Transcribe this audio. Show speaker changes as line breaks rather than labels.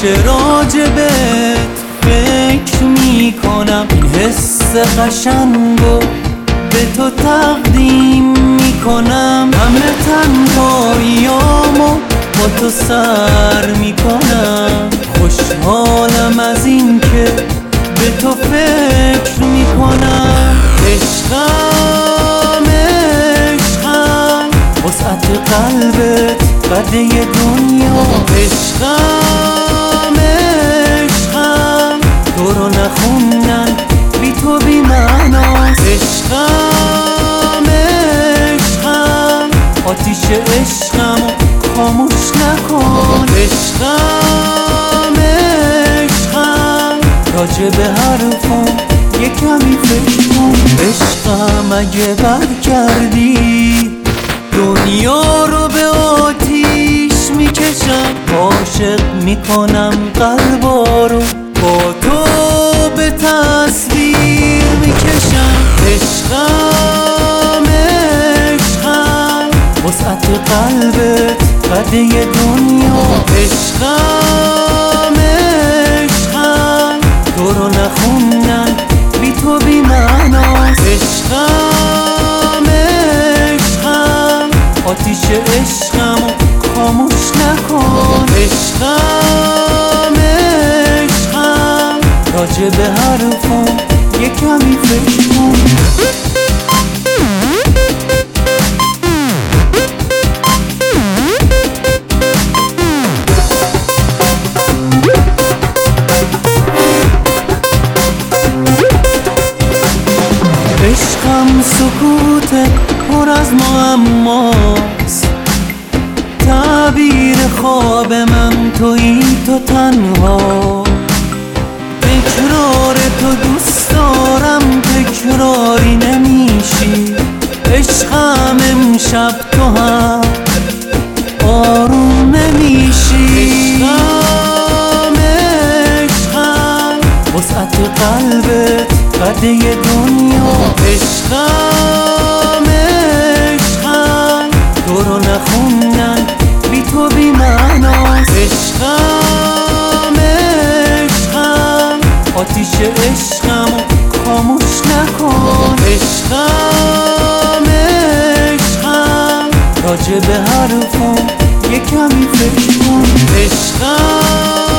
همیشه راجبت فکر میکنم، این حس قشنگو به تو تقدیم میکنم. همه تنهاییامو با تو سر میکنم، خوشحالم از این که به تو فکر میکنم. عشقم عشقم، وسعت قلبت قده دنیا. عشقم عشقم، تو رو نخوندن بی تو بی معناست. عشقم عشقم، آتیش عشقمو خاموش نکن. عشقم عشقم، راجع به حرفم یه کمی فکر کن. عشقم اگه برگردی دنیا رو به آتیش میکشم، عاشق میکنم قلبا رو با تو به تصویر میکشم. عشقم عشقم، وسعت قلبت قده دنیا. عشقم عشقم، تو رو نخوندن بی تو بی معناست. عشقم عشقم، آتیش عشقمو خاموش نکن. عشقم عشقم، راجع به حرفم یه کمی فکر کن. عشقم سکوت پر از معماست، تعبیر خواب من تویی تو تنها. تکرار تو دوست دارم، تکراری نمیشی. عشقم امشب تو هم آروم نمیشی. عشقم عشقم، وسعت قلبت قده دنیا. عشقم عشقم، تو رو نخوندن بی تو بی معناست. عشقم عشقم، آتیش عشقمو خاموش نکن. عشقم عشقم، راجع به حرفم یه کمی فکر کن. عشقم